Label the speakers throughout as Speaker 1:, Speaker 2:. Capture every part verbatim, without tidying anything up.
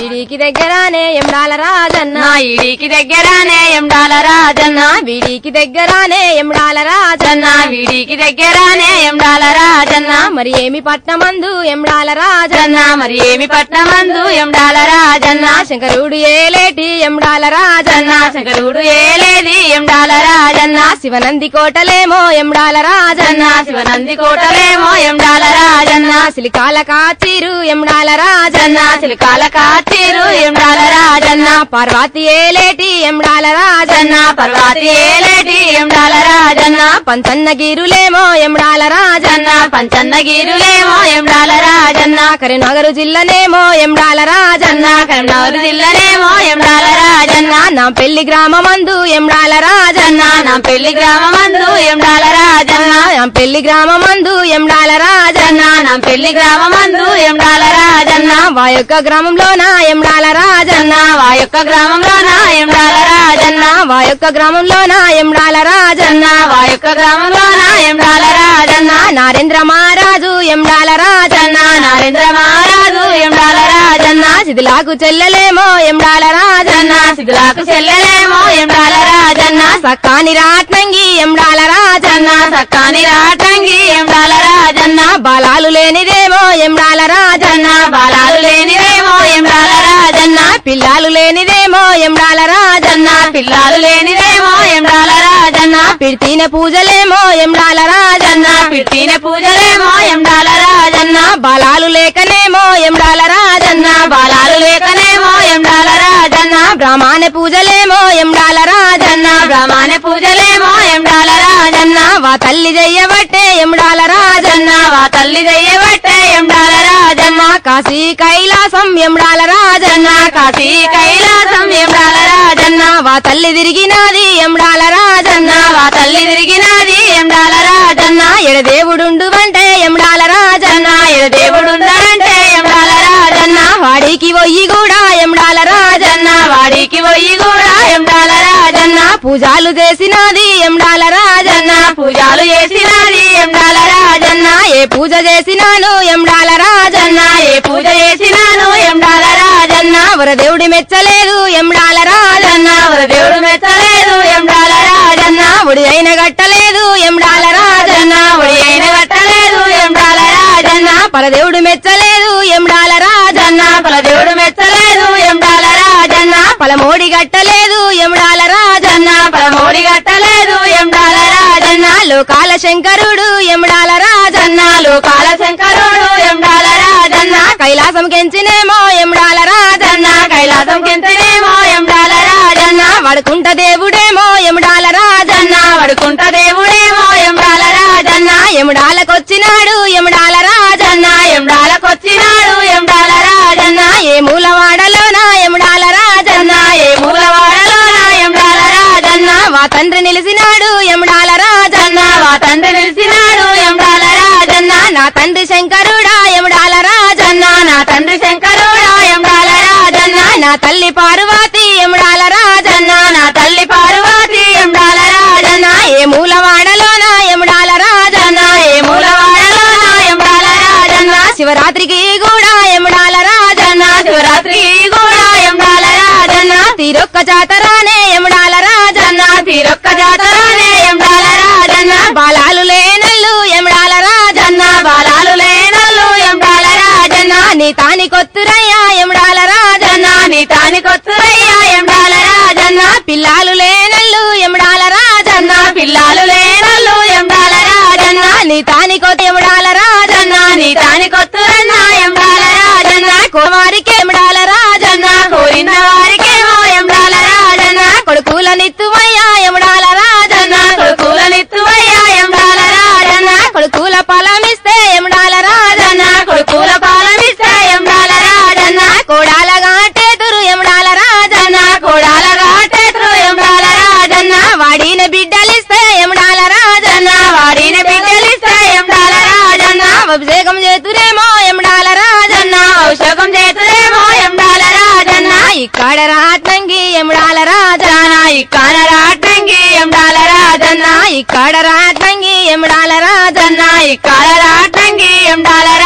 Speaker 1: ఈడికి దగ్గరానే ఎండాల రాజన్న
Speaker 2: ఈడికి దగ్గరానే ఎండాల రాజన్న
Speaker 1: వీడికి దగ్గరానే ఎండాల రాజన్న
Speaker 2: వీడికి దగ్గరానే ఎండాల రాజన్న
Speaker 1: మరి ఏమి పట్నమందు ఎండాల రాజన్న
Speaker 2: మరి ఏమి పట్నమందు ఎండాల రాజన్న
Speaker 1: శంకరుడు ఏలేటి ఎండాల రాజన్న
Speaker 2: శంకరుడు ఏలేది ఎండాల రాజన్న
Speaker 1: శివనంది కోటలేమో ఎండాల రాజన్న
Speaker 2: శివనంది కోటలేమో ఎండాల రాజన్న
Speaker 1: సిలికాల కాచిరు ఎండాల రాజన్న
Speaker 2: చిలుకాల కాచిరు ఎండాల రాజన్న
Speaker 1: పార్వతి ఏలేటి ఎండాల రాజన్న
Speaker 2: పర్వాతి ఏలేటి ఎండాల రాజన్న
Speaker 1: పంచన్న గిరులేమో ఎండాల రాజన్న
Speaker 2: పంచన్న గిరులేమో ఎండాల రాజన్న
Speaker 1: కరీంనగర్ జిల్లానేమో ఎండాల రాజన్న
Speaker 2: కరీంనగర్ జిల్లానేమో ఎండాల రాజన్న
Speaker 1: నా పెళ్లి గ్రామమందు ఎండాల రాజన్న
Speaker 2: నా పెళ్లి గ్రామమందు ఎండాల రాజన్న
Speaker 1: నా పెళ్లి గ్రామమందు ఎండాల రాజన్న
Speaker 2: నా పెళ్లి గ్రామమందు ఎండాల రాజన్న
Speaker 1: వా యొక్క గ్రామంలోన ఎండాల రాజన్న
Speaker 2: వా యొక్క గ్రామంలోన ఎండాల రాజన్న
Speaker 1: వా యొక్క గ్రామంలోన ఎండాల రాజన్న
Speaker 2: వా యొక్క గ్రామంలోన ఎండాల రాజన్న
Speaker 1: నరేంద్ర మహారాజు ఎండాల రాజన్న
Speaker 2: నరేంద్ర మహారాజు ఎండాల రాజన్న
Speaker 1: శిథిలాకు చెల్లెలేమో ఎండాల రాజన్న
Speaker 2: శిథిలాకు చెల్లెలేమో ఎండాల రాజన్న
Speaker 1: సక్కాని రాట్నంగి ఎండాల రాజన్న
Speaker 2: సక్కాని రాటంగి ఎండాల రాజన్న
Speaker 1: బాలాలు లేనిదేమో ఎండాల రాజన్న
Speaker 2: బాలాలు లేనిదేమో ఎండాల రాజన్న
Speaker 1: పిల్లాలు లేనిదేమో ఎండాల రాజన్న
Speaker 2: పిల్లాలు లేనిదేమో ఎండాల రాజన్న
Speaker 1: పిడితిన పూజలేమో ఎండాల రాజన్న
Speaker 2: పిట్టిన పూజలేమో ఎండాల రాజన్న
Speaker 1: బాలాలు లేకనేమో ఎండాల రాజన్న
Speaker 2: బాలాలు లేకనేమో ఎండాల రాజన్న
Speaker 1: బ్రాహ్మణ పూజలేమో ఎండాల రాజన్న
Speaker 2: బ్రాహ్మణ పూజలేమో ఎండాల రాజన్న
Speaker 1: వా తల్లి చెయ్యబట్టే ఎండాల రాజన్న
Speaker 2: వా తల్లి దయ్యబట్టే ఎండాల రాజన్న
Speaker 1: కాశీ కైలాసం ఎండాల రాజన్న
Speaker 2: కాశీ కైలాసం ఎండాల రాజన్న
Speaker 1: వా తల్లి తిరిగినాది ఎండాల రాజన్న
Speaker 2: వా తల్లి తిరిగినది ఎండాల రాజన్న
Speaker 1: ఎడదేవుడుండు అంటే ఎండాల రాజన్న
Speaker 2: దేవుడుండంటే ఎండాల రాజన్న
Speaker 1: వాడికి పోయి కూడా ఎండాల రాజన్న
Speaker 2: వాడికి పోయి కూడా ఎండాల రాజన్న
Speaker 1: పూజలు చేసినది ఎండాల రాజన్న
Speaker 2: పూజలు చేసినది ఎండాల రాజన్న
Speaker 1: ఏ పూజ చేసినాను ఎండాల రాజన్న
Speaker 2: ఏ పూజ చేసినాను ఎండాల రాజన్న
Speaker 1: వరదేవుడి మెచ్చలేదు ఎండాల రాజన్న
Speaker 2: దేవుడు మెచ్చలేదు ఎండాల రాజన్న
Speaker 1: ఉడి అయిన గట్టలేదు ఎండాల రాజన్న
Speaker 2: ఒడి అయిన కట్టలేదు ఎండాల రాజన్న
Speaker 1: పరదేవుడు మెచ్చలేదు ఎండాల రాజన్న
Speaker 2: దేవుడు మెచ్చలేదు ఎండాల రాజన్న
Speaker 1: పలమోడి గట్టలేదు ఎండాల రాజన్న
Speaker 2: పరమోడి కట్టలేదు ఎండాల రాజన్న
Speaker 1: లోకాల శంకరుడు ఎండాల రాజన్న
Speaker 2: లోకాల శంకరుడు ఎండాల రాజన్న
Speaker 1: కైలాసం కెంచినేమో ఎండాల రాజన్న
Speaker 2: కైలాసం కింతనేమో ఎండాల రాజన్న
Speaker 1: వడుకుంట దేవుడేమో ఎండాల రాజన్న
Speaker 2: వడుకుంట దేవుడేమో ఎండాల రాజన్న
Speaker 1: ఎముడాలకొచ్చినాడు ఎండాల రాజన్న
Speaker 2: ఎండాలకొచ్చినాడు ఎండాల రాజన్న
Speaker 1: ఏ మూలవాడలోన ఎండాల రాజన్న
Speaker 2: ఏ మూలవాడలోన ఎండాల రాజన్న
Speaker 1: వా తండ్రి నిలిసినాడు ఎండాల రాజన్న
Speaker 2: వా తండ్రి నిలిచినాడు ఎండాల రాజన్న
Speaker 1: నా తండ్రి శంకరుడా ఎండాల రాజన్న
Speaker 2: నా తండ్రి శంకరుడా ఎండాల రాజన్న
Speaker 1: నా తల్లి పార్వతి ఎండాల రాజన్న
Speaker 2: నా తల్లి పార్వతి ఎండాల రాజన్న
Speaker 1: ఏ మూలవాడలోన ఎండాల రాజన్న
Speaker 2: ఏ మూలవాడలోన ఎండాల రాజన్న
Speaker 1: శివరాత్రికి కూడా ఎండాల రాజన్న
Speaker 2: శివరాత్రి కూడా ఎండాల రాజన్న
Speaker 1: తీరొక్క జాతరానే ఎండాల రాజన్న
Speaker 2: తీరొక్క జాతరనే ఎండాల రాజన్న
Speaker 1: బాలాలు లేనల్లు ఎండాల రాజన్న
Speaker 2: బాలాలు లేనల్లు ఎండాల రాజన్న
Speaker 1: నీ తాని కొత్తురయ్యా ఎండాల రాజన్న
Speaker 2: నీ తానికొత్తురయ్యా ఎండాల రాజన్న
Speaker 1: పిల్లాలు లేనల్లు ఎండాల రాజన్న
Speaker 2: పిల్లాలు లేనల్లు ఎండాల రాజన్న
Speaker 1: నీ తాని కొత్త ఎండాల రాజన్న
Speaker 2: నీ తానికొత్తురన్న ఎండాల రాజన్న
Speaker 1: కుమారికి ఎండాల రాజన్న
Speaker 2: కోరిన వారికేమో ఎండాల రాజన్న
Speaker 1: కొడుకుల నిత్తువయ్యా ఎండాల రాజన్న
Speaker 2: కొడుకులనిత్తువయ్యా ఎండాల రాజన్న
Speaker 1: కొడుకుల ఫలమిస్తే ఎండాల రాజన్న
Speaker 2: కొడుకుల పాలమిస్తే ఎండాల రాజన్న
Speaker 1: కోడాల గాటేతురు ఎండాల రాజన్న
Speaker 2: కోడాల ఘాటెత్రు ఎండాల రాజన్న
Speaker 1: వాడిన బిడ్డలిస్తే ఎండాల రాజన్న
Speaker 2: వాడిన బిడ్డలిస్తే ఎండాల రాజన్న
Speaker 1: అభిషేకం చేతురేమో ఎండాల రాజన్న
Speaker 2: ఔషధం చేతులేమో ఎండాల రాజన్న
Speaker 1: ఇక్కడ రాట్నంగి ఎండాల రాజన్న
Speaker 2: ఇక్కడ రాటంగి ఎండాల రాజన్న
Speaker 1: ఇక్కడ రాట్నంగి ఎండాల రాజన్న
Speaker 2: ఇక్కడ రాటంగి ఎండాల రాజన్న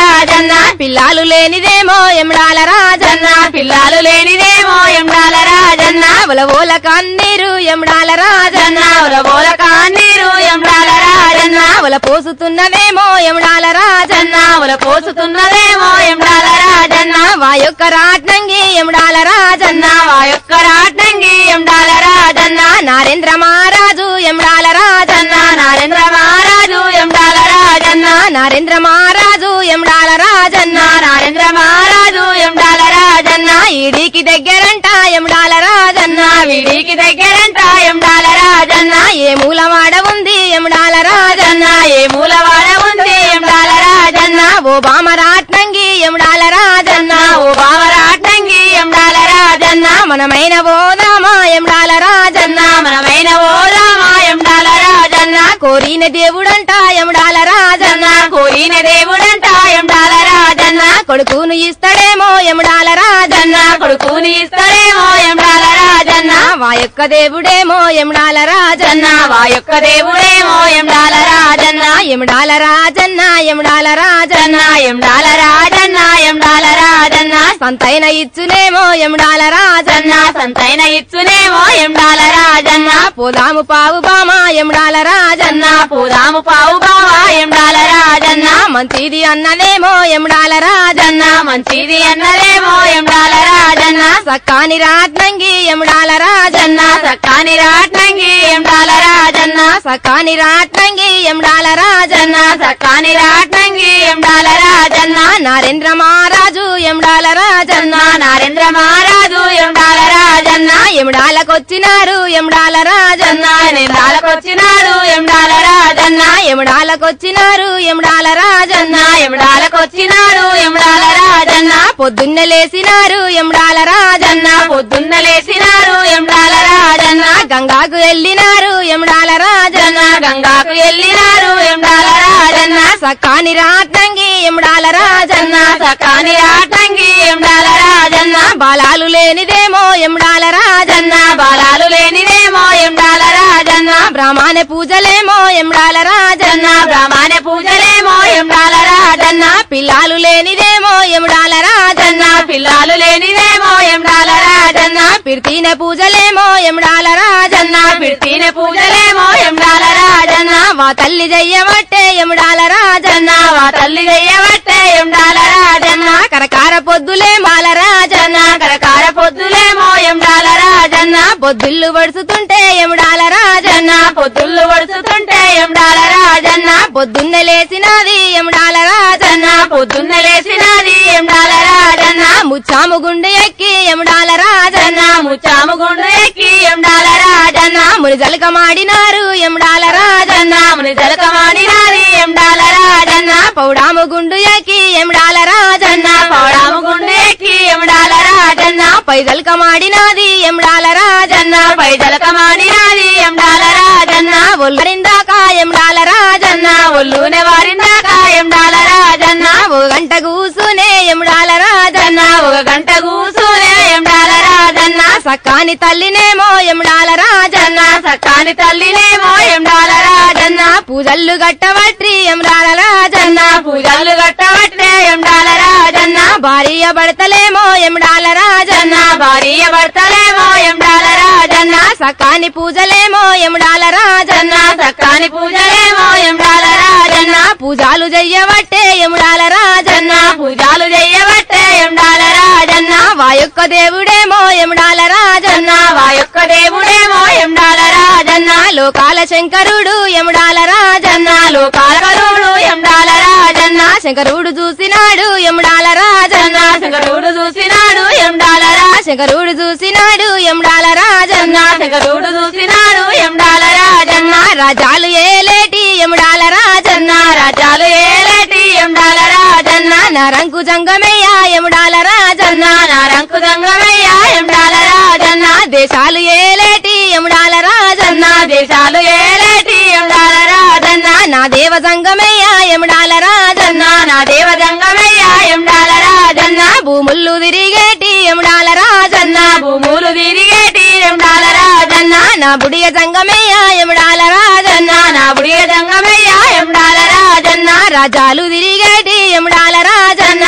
Speaker 2: రాజన్న
Speaker 1: పిల్లాలు లేనిదేమో ఎముడాల రాజన్న
Speaker 2: పిల్లాలు లేనిదేమో ఎముడాల రాజన్న
Speaker 1: ఒల ఓల కన్నీరు ఎముడాల రాజన్న
Speaker 2: ఉలబోల కాన్నీరు ఎముడాల రాజన్న
Speaker 1: ఒల పోసుతున్నదేమో ఎముడాల రాజన్న
Speaker 2: ఉల పోసుతున్నదేమో ఎముడాల రాజన్న
Speaker 1: వా యొక్క రాట్నంగి ఎముడాల రాజన్న
Speaker 2: వా యొక్క రాట్నంగి ఎముడాల రాజన్న
Speaker 1: నారేంద్ర మహారాజు ఎముడాల రాజన్న
Speaker 2: నరేంద్ర మహారాజు ఎముడాల రాజన్న
Speaker 1: నరేంద్ర మహారాజు ఎముడాల రాజన్న
Speaker 2: నరేంద్ర మహారాజు ఎముడాల రాజన్న
Speaker 1: ఈడికి దగ్గరంట ఎముడాల రాజన్న
Speaker 2: వీడికి దగ్గరంట ఎముడాల రాజన్న
Speaker 1: ఏ మూలవాడ ఉంది ఎముడాల రాజన్న
Speaker 2: ఏ మూలవాడ ఉంది ఎముడాల రాజన్న
Speaker 1: ఓ బామరాట్నంగి ఎముడాల రాజన్న
Speaker 2: ఓ బావరాట్నంగి ఎముడాల రాజన్న
Speaker 1: మనమైన ఓదామా ఎముడాల రాజన్న
Speaker 2: మనమైన ఓ రామ ఎముడాల రాజన్న
Speaker 1: కోరిన దేవుడంట ఎముడాల రాజన్న
Speaker 2: కోరిన దేవుడంట ఎముడాల రాజన్న
Speaker 1: కొడుకును ఇస్తాడేమో ఎముడాల రాజన్న
Speaker 2: కొడుకుని ఇస్తాడేమో ఎముడాల రాజన్న
Speaker 1: వా యొక్క దేవుడేమో ఎముడాల రాజన్న
Speaker 2: వా యొక్క దేవుడేమో ఎముడాల రాజన్న
Speaker 1: ఎముడాల రాజన్న ఎముడాల రాజన్న
Speaker 2: ఎముడాల రాజన్న ఎముడాల రాజన్న
Speaker 1: సంతైన ఇచ్చునేమో ఎముడాల రాజన్న
Speaker 2: సంతైన ఇచ్చునేమో ఎముడాల రాజన్న
Speaker 1: పోదాము పావు బామ ఎముడాల రాజన్న
Speaker 2: పూదాము పావు బావ ఎముడాల రాజన్న
Speaker 1: మంచిది అన్నదేమో ఎముడాల రాజన్న
Speaker 2: మంచిది అన్నదేమో ఎముడాల రాజన్న
Speaker 1: సక్కాని రాట్నంగి ఎముడాల రాజన్న
Speaker 2: సక్కాని రాట్నంగి ఎముడాల రాజన్న
Speaker 1: సక్కాని రాట్నంగి ఎముడాల రాజన్న
Speaker 2: సక్కాని రాట్నంగి ఎముడాల రాజన్న
Speaker 1: నరేంద్ర మహారాజు ఎముడాల రాజన్న
Speaker 2: నరేంద్ర మహారాజు ఎముడాల రాజన్న
Speaker 1: ఎముడాలకొచ్చినారు ఎముడాల రాజన్న
Speaker 2: ఎముడాలకొచ్చినాడు ఎముడాల రాజన్న
Speaker 1: ఎముడాలకొచ్చినారు ఎముడాల రాజన్న
Speaker 2: ఎముడాలకొచ్చినాడు ఎముడాల రాజన్న
Speaker 1: పొద్దున్నే లేసినారు ఎముడాల రాజన్న
Speaker 2: పొద్దున్న లేసినారు ఎముడాల రాజన్న
Speaker 1: గంగాకు వెళ్ళినారు ఎముడాల రాజన్న
Speaker 2: గంగాకు వెళ్ళినారు ఎముడాల రాజన్న
Speaker 1: సక్కాని రాట్నంగి ఎముడాల రాజన్న
Speaker 2: సకాని రాటంగి ఎముడాల రాజన్న
Speaker 1: బాలాలు లేనిదేమో ఎముడాల రాజన్న
Speaker 2: బాలాలు లేనిదేమో ఎముడాల రాజన్న
Speaker 1: బ్రాహ్మణ పూజలేమో ఎముడాల రాజన్న
Speaker 2: బ్రాహ్మణ పూజలేమో ఎముడాల రాజన్న
Speaker 1: పిల్లాలు లేనిదేమో ఎముడాల రాజన్న
Speaker 2: పిల్లాలు లేనిదేమో ఎముడాల రాజన్న
Speaker 1: పిర్తీన పూజలేమో ఎముడాల రాజన్న
Speaker 2: పిడితిన పూజలేమో ఎముడాల రాజన్న
Speaker 1: వా తల్లి జయ్యవట్టే ఎముడాల రాజన్న
Speaker 2: వా తల్లి చెయ్యబట్టే ఎముడాల రాజన్న
Speaker 1: కరకార పొద్దులే మాల రాజన్న
Speaker 2: కరకార పొద్దులేమో ఎముడాల రాజన్న
Speaker 1: పొద్దుళ్ళు వడుచుతుంటే ఎముడాల రాజన్న
Speaker 2: పొద్దుళ్ళు వడుచుతుంటే ఎముడాల రాజన్న
Speaker 1: పొద్దున్నే లేచినది ఎముడాల రాజన్న
Speaker 2: పొద్దున్న లేచినది ఎముడాల రాజన్న
Speaker 1: ముచ్చాము గుండె ఎక్కి ఎముడాల రాజన్న
Speaker 2: ముచ్చాము గుండు ఎక్కి ఎముడాల రాజన్న
Speaker 1: ముని జలక మాడినారు ఎముడాల రాజన్న
Speaker 2: ముని జలకమాడినాది ఎముడాల రాజన్న
Speaker 1: పౌడాము గుండు ఎక్కి ఎముడాల రాజన్న
Speaker 2: పౌడాము గుండు ఎక్కి ఎముడాల రాజన్న
Speaker 1: పై జలక మాడినాది ఎముడాల రాజన్న
Speaker 2: పై జలకమాడినాది ఎముడాల రాజన్న
Speaker 1: ఒళ్ళరిందాక ఎముడాల రాజన్న
Speaker 2: ఒళ్ళునే వారిందాక ఎముడాల రాజన్న
Speaker 1: ఓ గంట కూసునే ఎముడాల రాజన్న
Speaker 2: ఒక గంట కూసునే ఎముడాల రాజన్న
Speaker 1: సక్కాని తల్లినేమో ఎముడాల రాజన్న
Speaker 2: సక్కాని తల్లినేమో ఎముడాల రాజన్న
Speaker 1: పూజల్లు గట్టవట్రి ఎముడాల రాజన్న
Speaker 2: పూజలు గట్టబట్టే ఎముడాల రాజన్న
Speaker 1: భార్య భర్తలేమో ఎముడాల రాజన్న
Speaker 2: భార్య భర్తలేమో ఎముడాల రాజన్న
Speaker 1: సకాని పూజలేమో ఎముడాల రాజన్న
Speaker 2: సక్కాని పూజలేమో ఎముడాల రాజన్న
Speaker 1: పూజాలు చెయ్యబట్టే ఎముడాల రాజన్న
Speaker 2: పూజలు చెయ్యబట్టే ఎముడాల రాజన్న
Speaker 1: వా యొక్క దేవుడేమో ఎముడాల రాజన్న
Speaker 2: వా యొక్క దేవుడేమో ఎముడాల రాజన్న
Speaker 1: లోకాల శంకరుడు ఎముడాల రాజన్న
Speaker 2: లోకాల కరుడు ఎముడాల రాజన్న
Speaker 1: శంకరుడు చూసినాడు ఎముడాల రాజన్న
Speaker 2: శంకరుడు చూసినాడు ఎముడాల రాజన్న
Speaker 1: శంకరుడు చూసినాడు ఎముడాల రాజన్న
Speaker 2: శంకరుడు చూసినాడు ఎముడాల రాజన్న
Speaker 1: రాజాలు ఏలేటి ఎముడాల రాజన్న
Speaker 2: రాజాలు ఏలేటి ఎముడాల రాజన్న
Speaker 1: నరంకు జంగమయ్య ఎముడాల రాజన్న
Speaker 2: నారంకు దంగమయ్య ఎముడాల రాజన్న
Speaker 1: దేశాలు ఏలేటి ఎముడాల రాజన్న
Speaker 2: దేశాలు ఏలేటి ఎముడాల రాజన్న
Speaker 1: నా దేవ జంగమయ్య ఎముడాల రాజన్న
Speaker 2: నా దేవ దంగమయ్య ఎముడాల రాజన్న
Speaker 1: భూములు తిరిగేటి ఎముడాల రాజన్న
Speaker 2: భూములు తిరిగేటి ఎముడాల రాజన్న
Speaker 1: నా బుడియ జంగమయ్య ఎముడాల రాజన్న
Speaker 2: నా బుడియ దంగమయ్య ఎముడాల రాజన్న
Speaker 1: రాజాలు తిరిగేటి ఎముడాల రాజన్న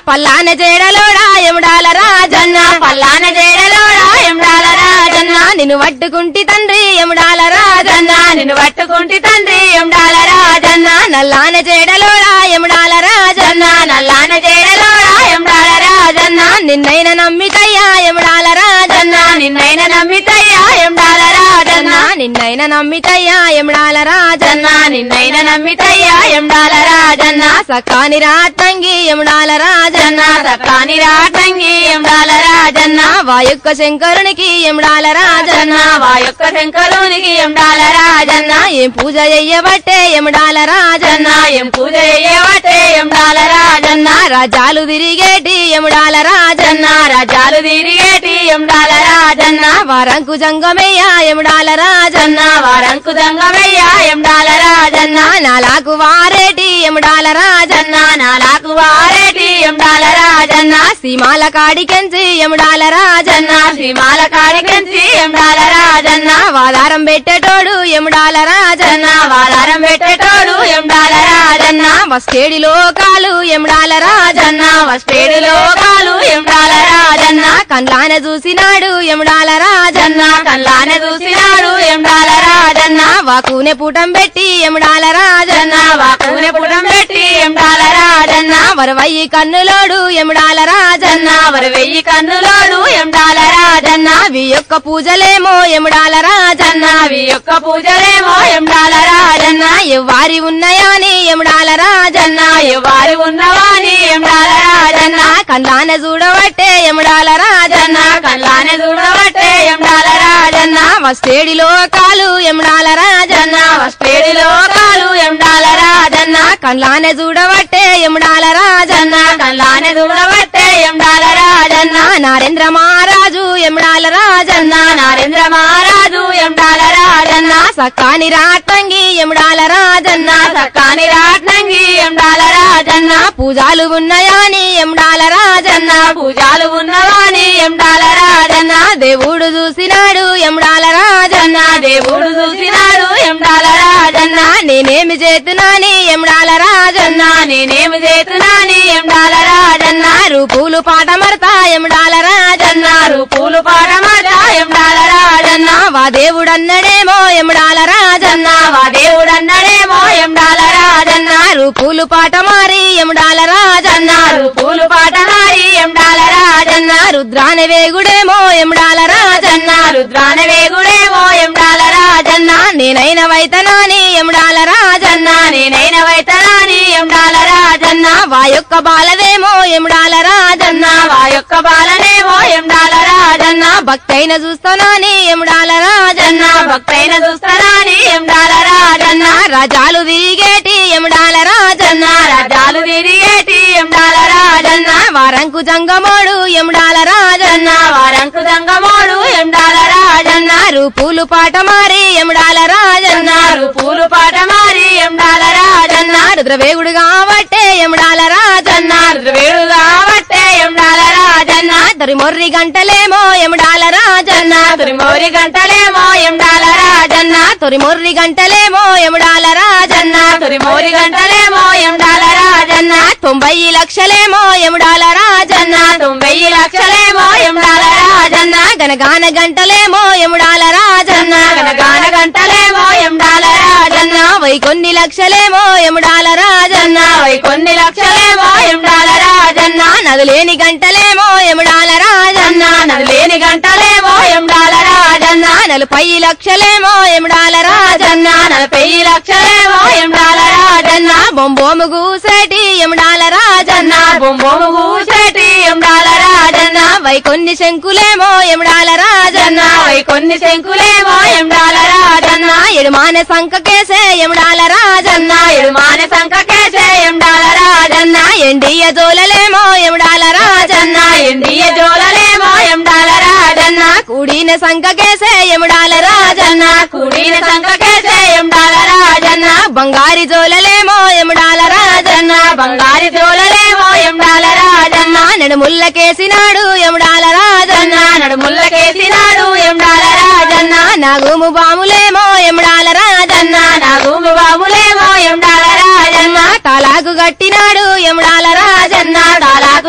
Speaker 1: పల్లాన జేడలోడా ఎముడాల రాజన్న
Speaker 2: పల్లాన జేడలోడా ఎముడాల రాజన్న
Speaker 1: నిన్ను పట్టుకుంటి తండ్రి ఎముడాల రాజన్న
Speaker 2: నిన్ను పట్టుకుంటి తండ్రి ఎముడాల రాజన్న
Speaker 1: నల్లాన జేడలోడా ఎముడాల రాజన్న
Speaker 2: నల్లాన జేడలోడా ఎముడాల రాజన్న
Speaker 1: నిన్నైన నమ్మితయ్యా ఎముడాల రాజన్న
Speaker 2: నిన్నైన నమ్మితయ్యా ఎముడాల రాజన్న
Speaker 1: నిన్నైన నమ్మితయ్యా ఎముడాల రాజన్న
Speaker 2: నిన్నైన నమ్మితయ్యా ఎముడాల రాజన్న
Speaker 1: సకాని రాతంగి ఎముడాల రాజన్న
Speaker 2: సకాని రాటంగి ఎముడాల రాజన్న
Speaker 1: వాయొక్క శంకరునికి ఎముడాల రాజన్న
Speaker 2: వా యొక్క శంకరునికి ఎముడాల రాజన్న
Speaker 1: ఏం పూజ చెయ్యబట్టే ఎముడాల రాజన్న
Speaker 2: ఏం పూజ చేయబట్టే ఎముడాల రాజన్న
Speaker 1: రాజాలు తిరిగేటి ఎముడాల రాజన్న
Speaker 2: రాజాలు తిరిగేటి ఎముడాల రాజన్న
Speaker 1: వారంకు జంగమయ్య ఎముడాల రాజన్న
Speaker 2: వారంకు దంగమయ్యా ఎముడాల రాజన్న
Speaker 1: నాలాకు వారేటి ఎముడాల రాజన్న
Speaker 2: నాలాకు వారేటి ఎముడాల రాజన్న
Speaker 1: సీమాల కాడికెంచి ఎముడాల రాజన్న
Speaker 2: శ్రీమాల కాడికెంచి ఎముడాల రాజన్న
Speaker 1: వాదారం పెట్టేటోడు ఎముడాల రాజన్న
Speaker 2: వాదారం పెట్టేటోడు ఎముడాల రాజన్న
Speaker 1: వస్తేడి లోకాలు ఎముడాల రాజన్న
Speaker 2: వస్తేడు లోకాలు ఎముడాల రాజన్న
Speaker 1: కండ్లాన చూసినాడు ఎముడాల రాజన్న
Speaker 2: కల్లానే చూసినాడు ఎముడాల రాజన్న
Speaker 1: వాకునే పూటం పెట్టి ఎముడాల రాజన్న
Speaker 2: వాకునే పుటం పెట్టి ఎముడాల రాజన్న
Speaker 1: వరవయ్యి కన్నులోడు ఎముడాల రాజన్న
Speaker 2: వరి వెయ్యి కన్నులోడు ఎముడాల రాజన్న
Speaker 1: వి యొక్క పూజలేమో ఎముడాల రాజన్న
Speaker 2: అవి యొక్క పూజలేమో ఎముడాల రాజన్న
Speaker 1: ఎవ్వారి ఉన్నాయాని ఎముడాల రాజన్న
Speaker 2: వారి ఉన్నవాని ఎముడాల రాజన్న
Speaker 1: కండ్లాన చూడబట్టే ఎముడాల రాజన్న
Speaker 2: కల్లానే చూడబట్టే ఎముడాల రాజన్న
Speaker 1: వస్తేడి లోకాలు ఎముడాల రాజన్న
Speaker 2: వస్తేడి లోకాలు ఎముడాల రాజన్న
Speaker 1: కండ్లాన చూడబట్టే ఎముడాల రాజన్న
Speaker 2: కల్లానే చూడబట్టే ఎముడాల రాజన్న
Speaker 1: నరేంద్ర మహారాజు ఎముడాల రాజన్న
Speaker 2: నరేంద్ర మహారాజు ఎముడాల రాజన్న
Speaker 1: సకాని రాటంగి ఎముడాల రాజన్న
Speaker 2: సక్కాని రాట్నంగి ఎముడాల రాజన్న
Speaker 1: పూజాలు ఉన్నాయాని ఎముడాల రాజన్న
Speaker 2: పూజాలు ఉన్నవాని ఎముడాల రాజన్న
Speaker 1: దేవుడు చూసినాడు ఎముడాల రాజన్న
Speaker 2: దేవుడు చూసినాడు ఎముడాల రాజన్న
Speaker 1: నేనేమి చేతున్నాని ఎముడాల రాజన్న
Speaker 2: నేనేమి చేతున్నాని ఎముడాల రాజన్న
Speaker 1: రూపులు పాటమర్త ఎముడాల రాజన్న
Speaker 2: పూలు పాడమాట ఎముడాల రాజన్న
Speaker 1: వా దేవుడన్నడేమో ఎముడాల రాజన్న
Speaker 2: వా దేవుడన్నడేమో ఎముడాల రాజన్న
Speaker 1: రూపులు పాట మారి ఎముడాల రాజన్న
Speaker 2: పూలు పాటమారి ఎముడాల రాజన్న
Speaker 1: రుద్రాన వేగుడేమో ఎముడాల రాజన్న
Speaker 2: రుద్రాన వేగుడేమో ఎముడాల రాజన్న
Speaker 1: నేనైన వైతనాని ఎముడాల రాజన్న
Speaker 2: నేనైన వైతనాని ఎముడాల రాజన్న
Speaker 1: వా యొక్క బాలదేమో ఎముడాల రాజన్న
Speaker 2: వా యొక్క బాలనేమో ఎముడాల రాజన్న
Speaker 1: భక్తైన చూస్తానాని ఎముడాల రాజన్న
Speaker 2: భక్తైన చూస్తానని ఎముడాల రాజన్న
Speaker 1: రాజాలు తిరిగేటి ఎముడాల రాజన్న
Speaker 2: రాజాలు తిరిగేటి ఎముడాల రాజన్న
Speaker 1: వారంకు జంగమోడు ఎముడాల రాజన్న
Speaker 2: వారంకు దంగమోడు ఎముడాల రాజన్న
Speaker 1: రూపులు పాట మారి ఎముడాల రాజన్న
Speaker 2: పూలు పాటమారి ఎముడాల రాజన్న
Speaker 1: రుద్రవేగుడు కాబట్టే ఎముడాల రాజన్న
Speaker 2: వేడు కాబట్టే ఎముడాల రాజన్న
Speaker 1: తరి మొర్రి గంటలేమో ఎముడాల రాజన్న
Speaker 2: మోరి గంటలేమో ఎముడాల రాజన్న
Speaker 1: తొరి మొర్రి గంటలేమో ఎముడాల రాజన్న
Speaker 2: మోరి గంటలేమో ఎముడాల రాజన్న
Speaker 1: తొంభై లక్షలేమో ఎముడాల రాజన్న
Speaker 2: తొంభై లక్షలేమో ఎముడాల రాజన్న
Speaker 1: గనగాన గంటలేమో ఎముడాల రాజన్న
Speaker 2: గనగాన గంటలేమో ఎముడాల రాజన్న
Speaker 1: వై కొన్ని లక్షలేమో ఎముడాల రాజన్న
Speaker 2: వై కొన్ని లక్షలేమో ఎముడాల రాజన్న
Speaker 1: నదులేని గంటలేమో ఎముడాల రాజన్న
Speaker 2: నది లేని గంటలేమో ఎముడాల రాజన్న
Speaker 1: నలభై లక్షలేమో ఎముడాల రాజన్న
Speaker 2: నలభై లక్షలేమో ఎముడాల రాజన్న
Speaker 1: బొంబోము గూసేటి ఎముడాల రాజన్న
Speaker 2: బొమ్మము కూసేటి ఎముడాల రాజన్న
Speaker 1: వై కొన్ని శంకులేమో ఎముడాల రాజన్న
Speaker 2: వై కొన్ని శంకులేమో ఎముడాల రాజన్న
Speaker 1: ఎడుమాన సంకకేసే ఎముడాల రాజన్న
Speaker 2: ఎడుమాన సంకకేసే ఎముడాల రాజన్న
Speaker 1: ఎండియ జోలలేమో ఎముడాల రాజన్న
Speaker 2: ఎండియ జోలలేమో ఎముడాల రాజన్న
Speaker 1: కూడిన సంకకేసే ఎముడాల రాజన్న
Speaker 2: కూడిన సంకకేసే ఎముడాల రాజన్న
Speaker 1: బంగారి జోలలేమో ఎముడాల రాజన్న
Speaker 2: బంగారి జోలలేమో ఎముడాల రాజన్న
Speaker 1: నడుముల్లకేసినాడు ఎముడాల రాజన్న
Speaker 2: నడుముల్లకేసినాడు ఎముడాల రాజన్న
Speaker 1: నాగుము బాములేమో ఎముడాల రాజన్న
Speaker 2: నాగుము బాములేమో ఎముడాల రాజన్న
Speaker 1: తాలాగు గట్టినాడు ఎముడాల రాజన్న
Speaker 2: తాలాకు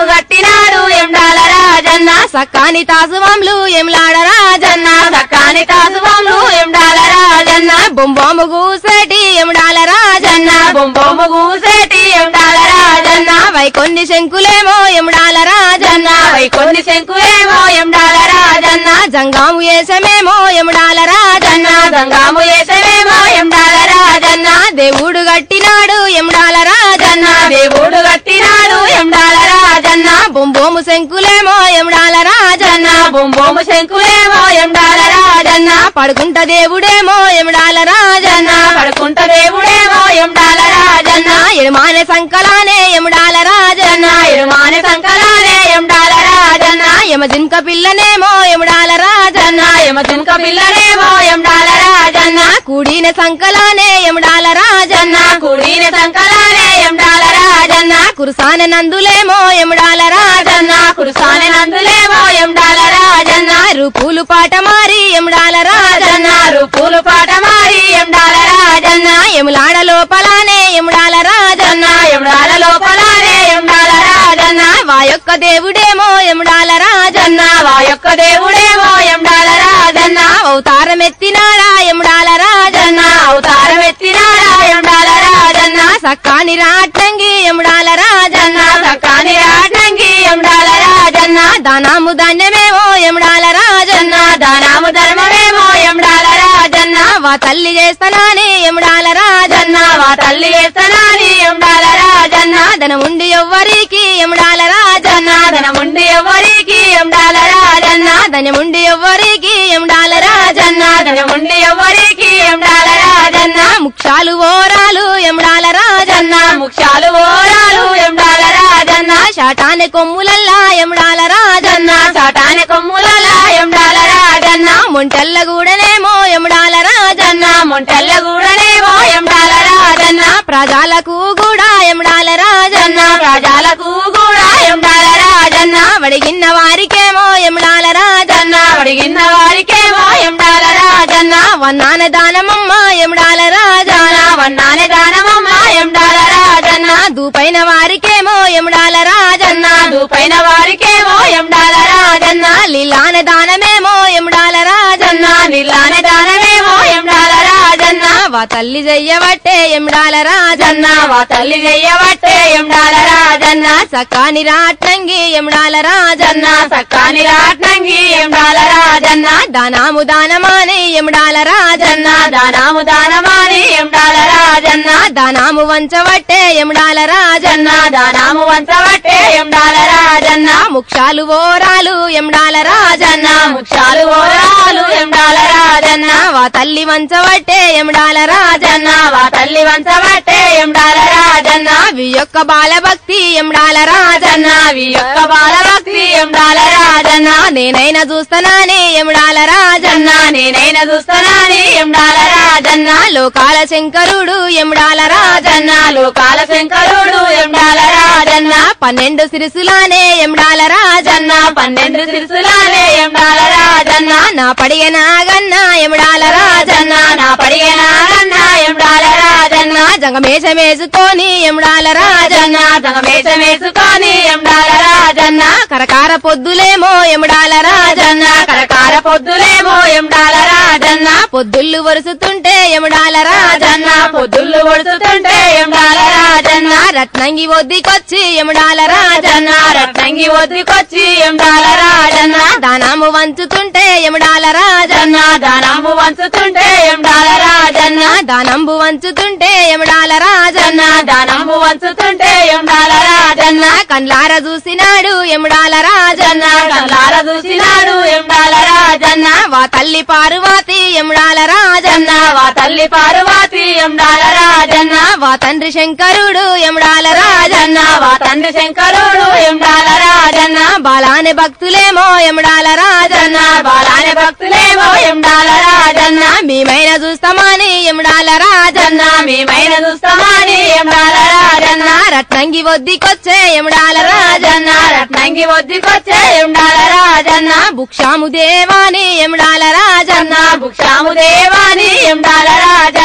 Speaker 2: దేవుడు కట్టినాడు ఎండాల రాజన్న
Speaker 1: సక్కాని తాసువంలు ఎములాడ రాజన్న
Speaker 2: సక్కాని తాసువంలు ఎండాల రాజన్న
Speaker 1: బొంబొమ్ము గూసేటి ఎముడాల రాజన్న
Speaker 2: బొంబొమ్ము గూసేటి ఎండాల రాజన్న
Speaker 1: వైకొన్ని శంకులేమో ఎముడాల రాజన్న
Speaker 2: వై కొన్ని శంకులేమో ఎండాల రాజన్న
Speaker 1: జంగాము ఏసమేమో ఎముడాల రాజన్న
Speaker 2: గంగాము వేసవేమో ఎండాల రాజన్న
Speaker 1: దేవుడు గట్టినాడు ఎముడాల రాజన్న
Speaker 2: దేవుడు కట్టినాడు ఎండాల రాజన్న
Speaker 1: బొంబొమ్ము శంకులేమో ఎముడాల రాజన్న
Speaker 2: బొంబొమ్ము శంకులేమో ఎండాల రాజన్న
Speaker 1: పడుకుంట దేవుడేమో ఎముడాల రాజన్న
Speaker 2: పడుకుంట దేవుడేమో ఎండాల రాజన్న
Speaker 1: ఎడమానే సంకలానే ఎముడాల రాజన్న
Speaker 2: ఇరుమాని సంకలానే ఎండాల రాజన్న
Speaker 1: యమజింక పిల్లనేమో ఎముడాల రాజన్న
Speaker 2: యమ తునక పిల్లనేమో ఎండాల రాజన్న
Speaker 1: కూడిన సంకలానే ఎముడాల రాజన్న
Speaker 2: కుడిన సంకలానే ఎండాల రాజన్న
Speaker 1: కురుసాన నందులేమో ఎముడాల రాజన్న
Speaker 2: కురుసాని నందులేమో ఎండాల రాజన్న
Speaker 1: రూపులు పాట మారి ఎముడాల రాజన్న
Speaker 2: రూపులు పాట మారి ఎండాల రాజన్న
Speaker 1: ఎములాడ లోపలానే ఎముడాల రాజన్న
Speaker 2: ఎండాల లోపలానే ఎండాల రాజన్న
Speaker 1: వా యొక్క దేవుడేమో ఎముడాల రాజన్న
Speaker 2: వా యొక్క దేవుడేమో ఎండాల రాజన్న
Speaker 1: అవతారమెత్తినాడా ఎముడాల రాజన్న
Speaker 2: అవతారం ఎత్తినాడా ఎండాల రాజన్న
Speaker 1: సక్కాని రాట్నంగి ఎముడాల రాజన్న
Speaker 2: సకాని రాటంగి ఎండాల రాజన్న
Speaker 1: దానాము ధాన్యమేమో ఎముడాల రాజన్న
Speaker 2: దానాము ధర్మమేమో ఎండాల రాజన్న
Speaker 1: వా తల్లి చేస్తానని ఎముడాల రాజన్న
Speaker 2: వా తల్లి వేస్తనాని ఎండాల రాజన్న
Speaker 1: ధనముండి ఎవ్వరికి ఎముడాల రాజన్న
Speaker 2: ధనముండి ఎవరికి ఎండాల రాజన్న
Speaker 1: ధనముండి ఎవ్వరికి ఎముడాల రాజన్న
Speaker 2: ధనముండి ఎవరికి ఎండాల రాజన్న
Speaker 1: ముక్షాలు ఓరాలు ఎముడాల రాజన్న
Speaker 2: ముఖ్యాలు ఓరాలు ఎండాల రాజన్న
Speaker 1: శాటానే కొమ్ములల్లా ఎముడాల రాజన్న
Speaker 2: చాటాని కొమ్ములల ఎండాల రాజన్న
Speaker 1: మొంటెల్ల గూడనేమో ఎముడాల రాజన్న
Speaker 2: మొంటెల్ల గూడనేమో ఎండాల రాజన్న
Speaker 1: ప్రజలకు కూడా ఎముడాల రాజన్న
Speaker 2: ప్రజలకు కూడా ఎండాల రాజన్న
Speaker 1: వడిగిన్న వారికేమో ఎముడాల రాజన్న
Speaker 2: అడిగిన వారికేమో ఎండాల రాజన్న
Speaker 1: వన్నాన దానమమ్మ ఎముడాల రాజన్న
Speaker 2: వన్నానే దానమమ్మ ఎండాల రాజన్న
Speaker 1: దూపైన వారికేమో ఎముడాల రాజన్న
Speaker 2: దూపైన వారికేమో ఎండాల రాజన్న
Speaker 1: లీలాన దానమేమో ఎముడాల రాజన్న
Speaker 2: నిల్లానే దానమేమో ఎండాల రాజన్న
Speaker 1: వా తల్లి చెయ్యబట్టే ఎముడాల రాజన్న
Speaker 2: వా తల్లి చెయ్యబట్టే ఎండాల రాజన్న
Speaker 1: సకాని రాట్నంగి ఎముడాల రాజన్న
Speaker 2: సక్కాని రాట్నంగి ఎండాల రాజన్న
Speaker 1: దానాము దానమాని ఎముడాల రాజన్న
Speaker 2: దానాము దానమాని ఎండాల రాజన్న
Speaker 1: దానాము వంచబట్టే ఎముడాల రాజన్న
Speaker 2: దానాము వంచబట్టే ఎండాల రాజన్న
Speaker 1: ముక్షాలు ఓరాలు ఎముడాల రాజన్న
Speaker 2: ముఖ్యాలు ఓరాలు ఎండాల రాజన్న
Speaker 1: వా తల్లి వంచబట్టే ఎముడాల రాజన్న
Speaker 2: వా తల్లి వంచబట్టే ఎండాల రాజన్న
Speaker 1: వి యొక్క బాలభక్తి ఎముడాల రాజన్న
Speaker 2: వి యొక్క బాలభక్తి ఎండాల రాజన్న
Speaker 1: నేనైనా చూస్తానని ఎముడాల రాజన్న
Speaker 2: నేనైనా చూస్తానని ఎండాల రాజన్న
Speaker 1: లోకాల శంకరుడు ఎముడాల రాజన్న
Speaker 2: లోకాల శంకరుడు ఎండాల రాజన్న
Speaker 1: పన్నెండు సిరిసులానే ఎముడాల రాజన్న
Speaker 2: పన్నెండు సిరుసులాలే ఎండాల రాజన్న
Speaker 1: నా పడిగ నాగన్న ఎముడాల రాజన్న
Speaker 2: నా పడిగనాగన్న ఎండాల రాజన్న
Speaker 1: జంగమేషమేసుకొని ఎముడాల రాజన్న
Speaker 2: జగమేషం వేసుకొని ఎండాల రాజన్న
Speaker 1: కరకార పొద్దులేమో ఎముడాల రాజన్న
Speaker 2: కరకార పొద్దులేమో ఎండాల రాజన్న
Speaker 1: పొద్దుళ్ళు వరుసుతుంటే ఎముడాల రాజన్న
Speaker 2: పొద్దుళ్ళు ఒడుతుంటే ఎండాల రాజన్న
Speaker 1: రత్నంగి ఒద్దికొచ్చి ఎముడాల రాజన్న
Speaker 2: రత్నంగి ఒద్దుకొచ్చి ఎండాల రాజన్న
Speaker 1: దానాము వంచుతుంటే ఎముడాల రాజన్న
Speaker 2: దానాము వంచుతుంటే ఎండాల రాజన్న
Speaker 1: దానంబు వంచుతుంటే ఎముడాల రాజన్న
Speaker 2: దానాము వంచుతుంటే ఎండాల రాజన్న
Speaker 1: కండ్లార చూసినాడు ఎముడాల రాజన్న
Speaker 2: కల్లార చూసినాడు ఎండాల రాజన్న
Speaker 1: వా తల్లి పార్వతి ఎముడాల రాజన్న
Speaker 2: వా తల్లి పార్వతి ఎండాల రాజన్న
Speaker 1: వా తండ్రి శంకరుడు ఎముడాల రాజన్న
Speaker 2: వా తండ్రి శంకరుడు ఎండాల రాజన్న
Speaker 1: బాలాని భక్తులేమో ఎముడాల రాజన్న
Speaker 2: బాలాని భక్తులేమో ఎండాల రాజన్న
Speaker 1: మేమైన చూస్తామని ఎముడాల రాజన్న
Speaker 2: మేమైన చూస్తామని ఎండాల రాజన్న
Speaker 1: రత్నంగి ఒద్దికొచ్చే ఎముడాల రాజన్న
Speaker 2: రత్నంగి ఒద్దుకొచ్చే ఎండాల రాజన్న
Speaker 1: భుక్షాము దేవాని ఎముడాల రాజన్న
Speaker 2: భుక్షాము దేవాని ఎండాల రాజన్న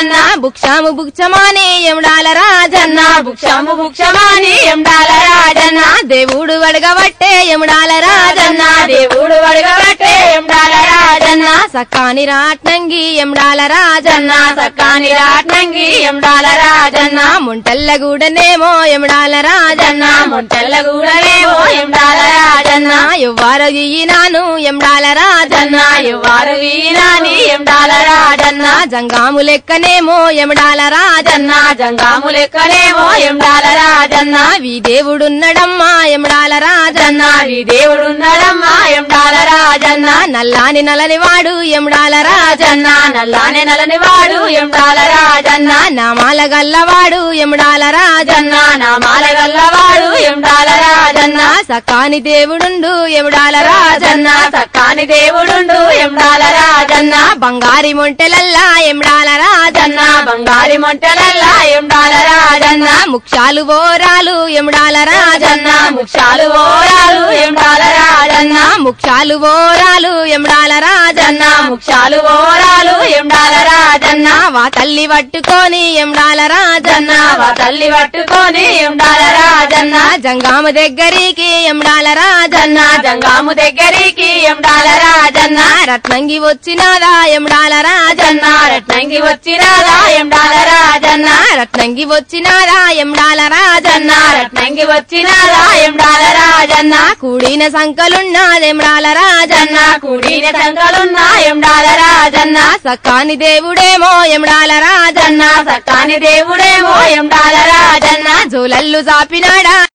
Speaker 1: బుక్షాము బుక్షమాని ఎముడాల రాజన్న
Speaker 2: భుక్షము భుక్షమాని ఎండాల రాజన్న
Speaker 1: దేవుడు అడగబట్టే ఎముడాల రాజన్న
Speaker 2: దేవుడు అడగబట్టే ఎండాల రాజన్న
Speaker 1: సకాని రాట్నంగి ఎముడాల రాజన్న
Speaker 2: సక్కాని రాట్నంగి ఎండాల రాజన్న
Speaker 1: ముంటల్లగూడనేమో ఎముడాల రాజన్న
Speaker 2: ముంటల్లగూడనేమో ఎండాల రాజన్న
Speaker 1: ఎవ్వారు ఈనాను ఎముడాల రాజన్న
Speaker 2: ఎవ్వారు వీనాని ఎండాల రాజన్న
Speaker 1: జంగాము లెక్కనేమో ఎముడాల రాజన్న
Speaker 2: జంగాము లెక్కనేమో ఎండాల రాజన్న
Speaker 1: వీ దేవుడున్నడమ్మా ఎముడాల రాజన్న
Speaker 2: ఈ దేవుడున్నాడమ్మా ఎండాల రాజన్న
Speaker 1: నల్లాని నలని వాడు ఎముడాల రాజన్న
Speaker 2: నల్లానే నలని వాడు ఎండాల రాజన్న
Speaker 1: నామాల గల్లవాడు ఎముడాల రాజన్న
Speaker 2: నామాల గల్లవాడు ఎండాల రాజన్న
Speaker 1: సకాని దేవుడుండు ఎముడాల రాజన్న
Speaker 2: సక్కాని దేవుడుండు ఎండాల రాజన్న
Speaker 1: బంగారి మొంటెలల్లా ఎముడాల రాజన్న
Speaker 2: బంగారి మొంటలల్లా ఎండాల రాజన్న
Speaker 1: ముక్షాలు బోరాలు ఎముడాల రాజన్న
Speaker 2: ముక్షాలు ఓరాలు ఎండాల రాజన్న
Speaker 1: ముక్షాలు బోరాలు ఎముడాల రాజన్న
Speaker 2: ముక్షాలు ఓరాలు ఎండాల రాజన్న
Speaker 1: వా తల్లి పట్టుకొని ఎముడాల రాజన్న
Speaker 2: వా తల్లి పట్టుకొని ఎండాల రాజన్న
Speaker 1: జంగామ దగ్గరికి ఎముడాల రాజన్న
Speaker 2: జంగాము దగ్గరికి ఎండాల రాజన్న
Speaker 1: రత్నంగి వచ్చినాదా ఎముడాల రాజన్న
Speaker 2: రత్నంగి వచ్చిరాదా ఎండాల రాజన్న
Speaker 1: రత్నంగి వచ్చినాదా ఎముడాల రాజన్న
Speaker 2: రత్నంగి వచ్చినాదా ఎండాల రాజన్న
Speaker 1: కూడిన సంకలున్నాదెముడాల రాజన్న
Speaker 2: కూడిన సంకలున్నా ఎండాల రాజన్న
Speaker 1: సకాని దేవుడేమో ఎముడాల రాజన్న
Speaker 2: సక్కాని దేవుడేమో ఎండాల రాజన్న
Speaker 1: జోలల్లు చాపినాడా